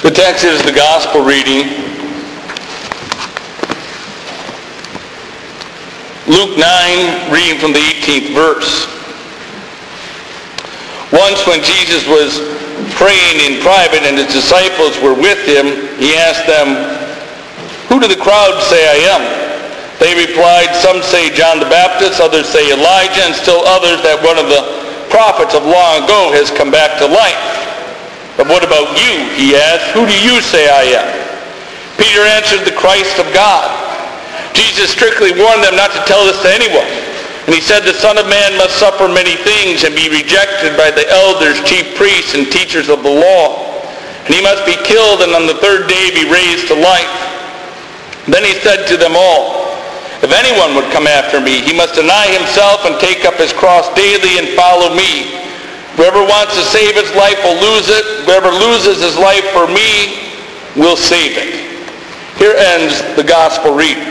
The text is the gospel reading. Luke 9, reading from the 18th verse. Once when Jesus was praying in private and his disciples were with him, he asked them, "Who do the crowd say I am?" They replied, "Some say John the Baptist, others say Elijah, and still others that one of the prophets of long ago has come back to life." "But what about you?" he asked. "Who do you say I am?" Peter answered, "The Christ of God." Jesus strictly warned them not to tell this to anyone. And he said, "The Son of Man must suffer many things and be rejected by the elders, chief priests, and teachers of the law. And he must be killed and on the third day be raised to life." Then he said to them all, "If anyone would come after me, he must deny himself and take up his cross daily and follow me. Whoever wants to save his life will lose it. Whoever loses his life for me will save it." Here ends the gospel reading.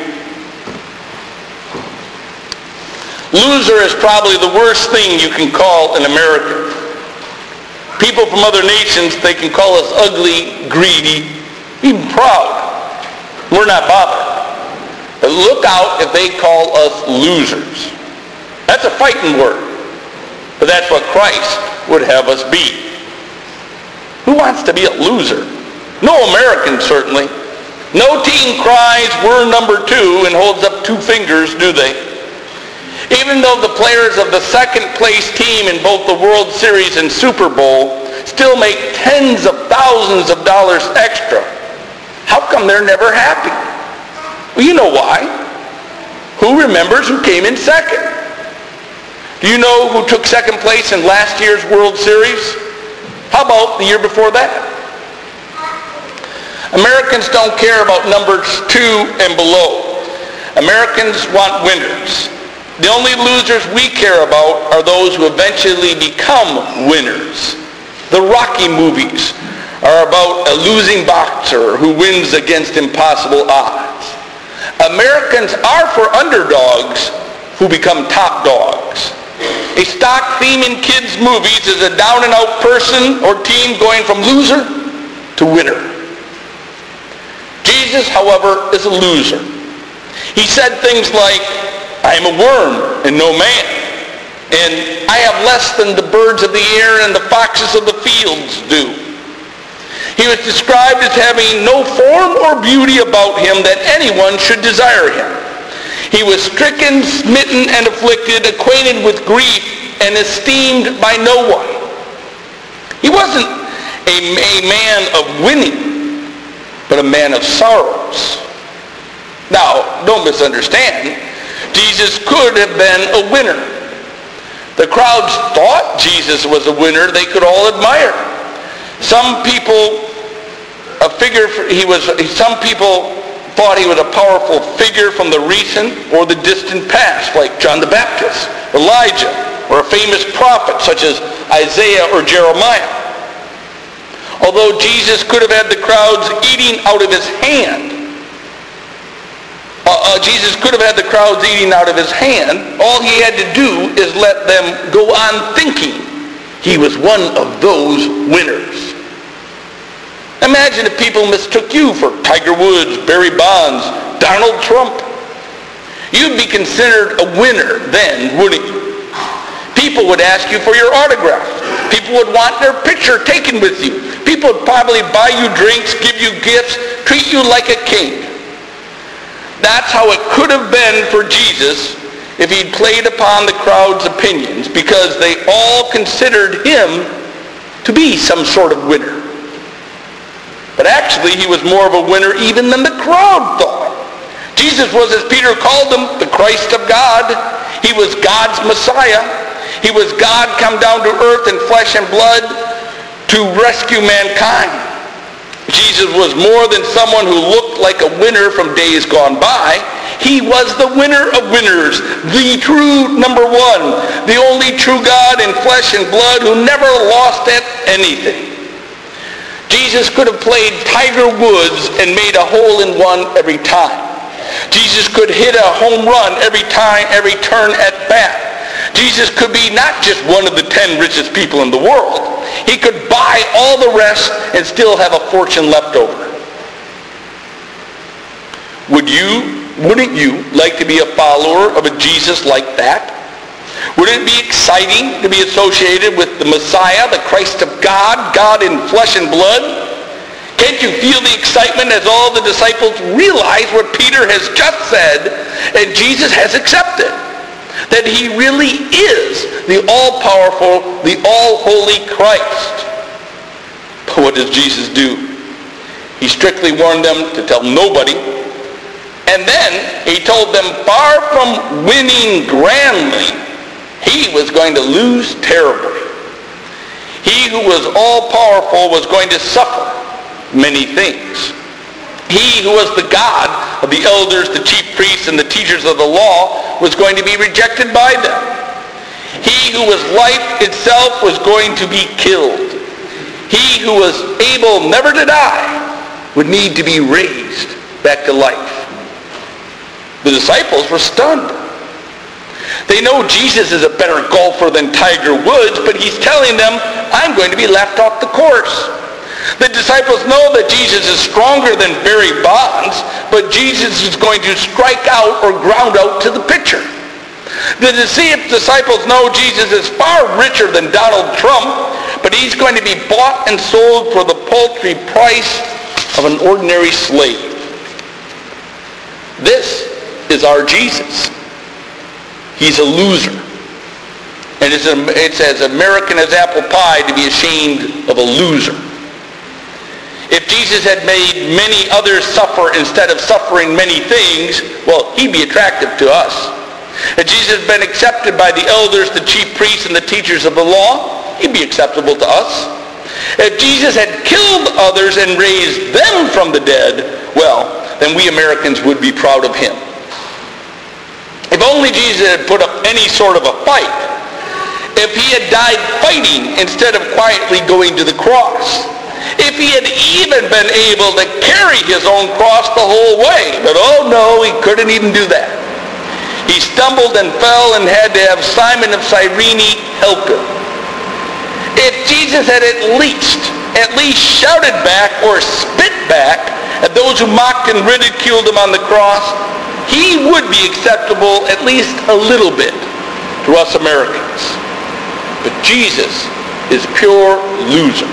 Loser is probably the worst thing you can call an American. People from other nations, they can call us ugly, greedy, even proud. We're not bothered. But look out if they call us losers. That's a fighting word. But that's what Christ would have us be. Who wants to be a loser? No American, certainly. No team cries, "We're number 2," and holds up 2 fingers, do they? Even though the players of the second-place team in both the World Series and Super Bowl still make tens of thousands of dollars extra, how come they're never happy? Well, you know why. Who remembers who came in second? Do you know who took second place in last year's World Series? How about the year before that? Americans don't care about numbers 2 and below. Americans want winners. The only losers we care about are those who eventually become winners. The Rocky movies are about a losing boxer who wins against impossible odds. Americans are for underdogs who become top dogs. A stock theme in kids' movies is a down-and-out person or team going from loser to winner. Jesus, however, is a loser. He said things like, "I am a worm and no man, and I have less than the birds of the air and the foxes of the fields do." He was described as having no form or beauty about him that anyone should desire him. He was stricken, smitten, and afflicted, acquainted with grief, and esteemed by no one. He wasn't a man of winning, but a man of sorrows. Now, don't misunderstand. Jesus could have been a winner. The crowds thought Jesus was a winner they could all admire. Some people thought he was a powerful figure from the recent or the distant past, like John the Baptist, Elijah, or a famous prophet such as Isaiah or Jeremiah. Although Jesus could have had the crowds eating out of his hand, all he had to do is let them go on thinking he was one of those winners. Imagine if people mistook you for Tiger Woods, Barry Bonds, Donald Trump. You'd be considered a winner then, wouldn't you? People would ask you for your autograph. People would want their picture taken with you. People would probably buy you drinks, give you gifts, treat you like a king. That's how it could have been for Jesus if he'd played upon the crowd's opinions, because they all considered him to be some sort of winner. But actually, he was more of a winner even than the crowd thought. Jesus was, as Peter called him, the Christ of God. He was God's Messiah. He was God come down to earth in flesh and blood to rescue mankind. Jesus was more than someone who looked like a winner from days gone by. He was the winner of winners, the true number one, the only true God in flesh and blood who never lost at anything. Jesus could have played Tiger Woods and made a hole-in-one every time. Jesus could hit a home run every turn at bat. Jesus could be not just one of the 10 richest people in the world. he could buy all the rest and still have a fortune left over. Wouldn't you like to be a follower of a Jesus like that? Wouldn't it be exciting to be associated with the Messiah, the Christ of God, God in flesh and blood? Can't you feel the excitement as all the disciples realize what Peter has just said and Jesus has accepted? That he really is the all-powerful, the all-holy Christ. But what does Jesus do? He strictly warned them to tell nobody. And then he told them, far from winning grandly, he was going to lose terribly. He who was all-powerful was going to suffer many things. He who was the God of the elders, the chief priests, and the teachers of the law was going to be rejected by them. He who was life itself was going to be killed. He who was able never to die would need to be raised back to life. The disciples were stunned. They know Jesus is a better golfer than Tiger Woods, but he's telling them, I'm going to be left off the course. The disciples know that Jesus is stronger than Barry Bonds, but Jesus is going to strike out or ground out to the pitcher. The disciples know Jesus is far richer than Donald Trump, but he's going to be bought and sold for the paltry price of an ordinary slave. This is our Jesus. He's a loser. And it's as American as apple pie to be ashamed of a loser. If Jesus had made many others suffer instead of suffering many things, well, he'd be attractive to us. If Jesus had been accepted by the elders, the chief priests, and the teachers of the law, he'd be acceptable to us. If Jesus had killed others and raised them from the dead, well, then we Americans would be proud of him. If only Jesus had put up any sort of a fight. If he had died fighting instead of quietly going to the cross. If he had even been able to carry his own cross the whole way. But oh no, he couldn't even do that. He stumbled and fell and had to have Simon of Cyrene help him. If Jesus had at least shouted back or spit back at those who mocked and ridiculed him on the cross, he would be acceptable at least a little bit to us Americans. But Jesus is pure loser.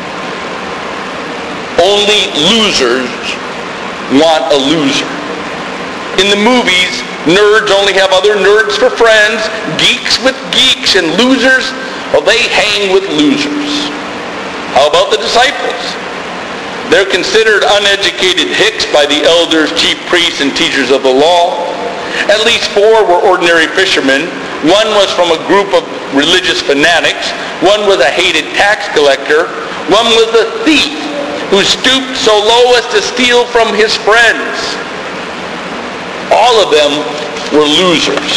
Only losers want a loser. In the movies, nerds only have other nerds for friends, geeks with geeks, and losers, well, they hang with losers. How about the disciples? They're considered uneducated hicks by the elders, chief priests, and teachers of the law. At least 4 were ordinary fishermen. 1 was from a group of religious fanatics. 1 was a hated tax collector. 1 was a thief who stooped so low as to steal from his friends. All of them were losers.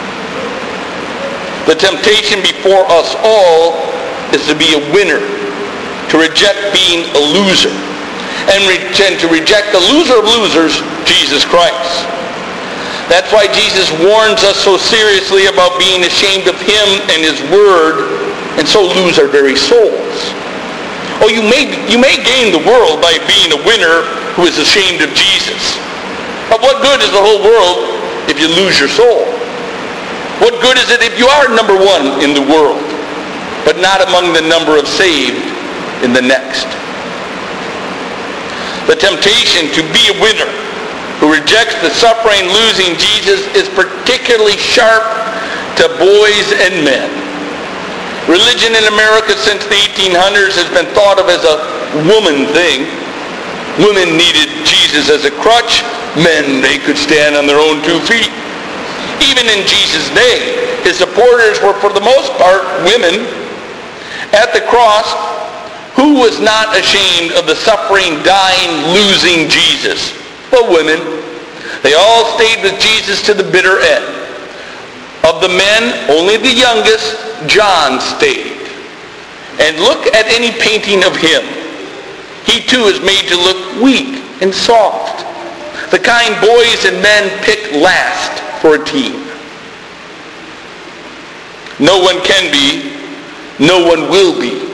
The temptation before us all is to be a winner, to reject being a loser, and to reject the loser of losers, Jesus Christ. That's why Jesus warns us so seriously about being ashamed of him and his word, and so lose our very souls. Oh, you may gain the world by being a winner who is ashamed of Jesus. But what good is the whole world if you lose your soul? What good is it if you are number 1 in the world, but not among the number of saved in the next? The temptation to be a winner who rejects the suffering, losing Jesus is particularly sharp to boys and men. Religion in America since the 1800s has been thought of as a woman thing. Women needed Jesus as a crutch. Men, they could stand on their own 2 feet. Even in Jesus' day, his supporters were for the most part women. At the cross, who was not ashamed of the suffering, dying, losing Jesus? Well, women. They all stayed with Jesus to the bitter end. Of the men, only the youngest, John, stayed. And look at any painting of him. He too is made to look weak and soft. The kind boys and men pick last for a team. No one can be, no one will be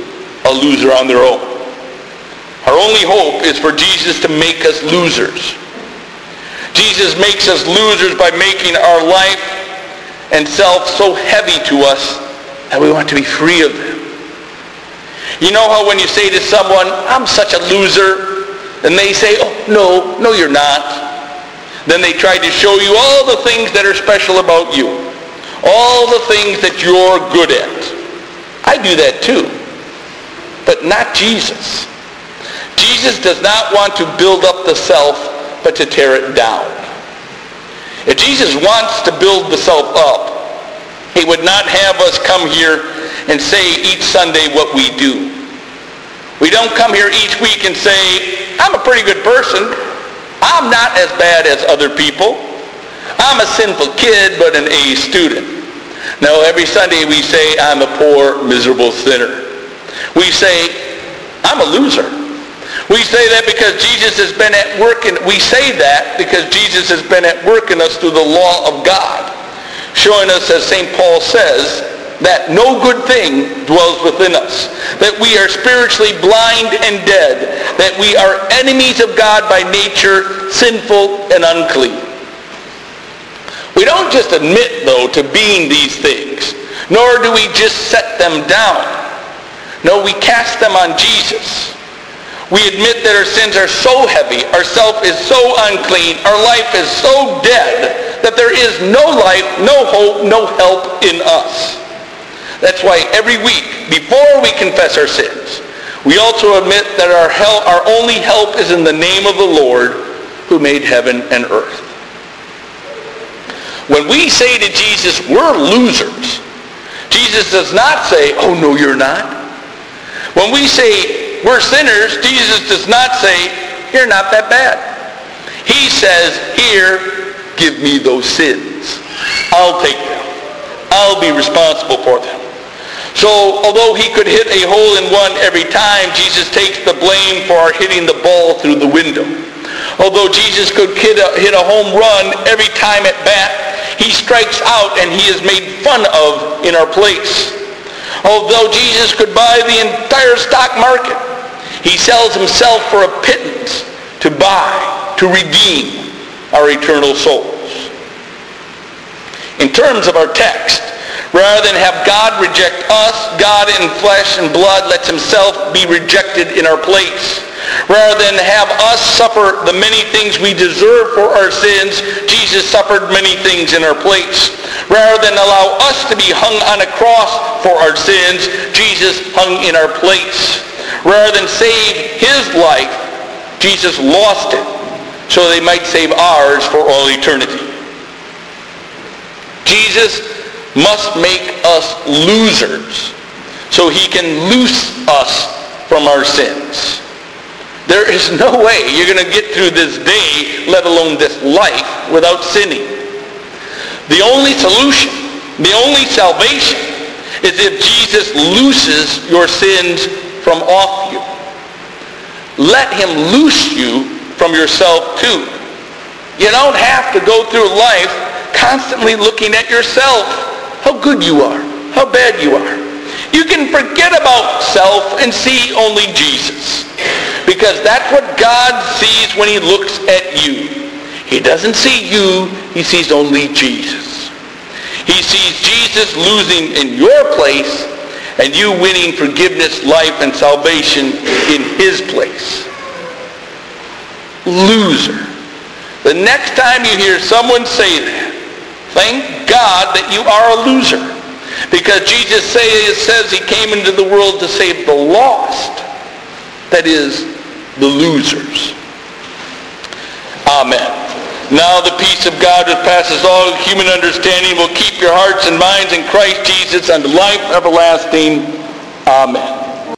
a loser on their own. Our only hope is for Jesus to make us losers. Jesus makes us losers by making our life and self so heavy to us that we want to be free of them. You know how when you say to someone, I'm such a loser, and they say, oh, no, you're not. Then they try to show you all the things that are special about you. All the things that you're good at. I do that too. But not Jesus. Jesus does not want to build up the self, but to tear it down. If Jesus wants to build the self up, he would not have us come here and say each Sunday what we do. We don't come here each week and say, I'm a pretty good person. I'm not as bad as other people. I'm a sinful kid, but an A student. No, every Sunday we say, I'm a poor, miserable sinner. We say, I'm a loser. We say that because Jesus has been at work we say that because Jesus has been at work in us through the law of God, showing us, as St. Paul says, that no good thing dwells within us, that we are spiritually blind and dead, that we are enemies of God by nature, sinful and unclean. We don't just admit, though, to being these things, nor do we just set them down. No, we cast them on Jesus. We admit that our sins are so heavy, our self is so unclean, our life is so dead, that there is no life, no hope, no help in us. That's why every week, before we confess our sins, we also admit that our only help is in the name of the Lord who made heaven and earth. When we say to Jesus, we're losers, Jesus does not say, oh, no, you're not. When we say we're sinners, Jesus does not say, you're not that bad. He says, here, give me those sins. I'll take them. I'll be responsible for them. So, although he could hit a hole-in-one every time, Jesus takes the blame for our hitting the ball through the window. Although Jesus could hit a home run every time at bat, he strikes out and he is made fun of in our place. Although Jesus could buy the entire stock market, he sells himself for a pittance to buy, to redeem our eternal souls. In terms of our text, rather than have God reject us, God in flesh and blood lets himself be rejected in our place. Rather than have us suffer the many things we deserve for our sins, Jesus suffered many things in our place. Rather than allow us to be hung on a cross for our sins, Jesus hung in our place. Rather than save his life, Jesus lost it so they might save ours for all eternity. Jesus must make us losers so he can loose us from our sins. There is no way you're going to get through this day, let alone this life, without sinning. The only solution, the only salvation, is if Jesus looses your sins from off you. Let him loose you from yourself too. You don't have to go through life constantly looking at yourself, how good you are, how bad you are. You can forget about self and see only Jesus. Because that's what God sees when he looks at you. He doesn't see you, he sees only Jesus. He sees Jesus losing in your place and you winning forgiveness, life, and salvation in his place. Loser. The next time you hear someone say that, thank God that you are a loser. Because Jesus says he came into the world to save the lost. That is, the losers. Amen. Now the peace of God which passes all human understanding will keep your hearts and minds in Christ Jesus unto life everlasting. Amen.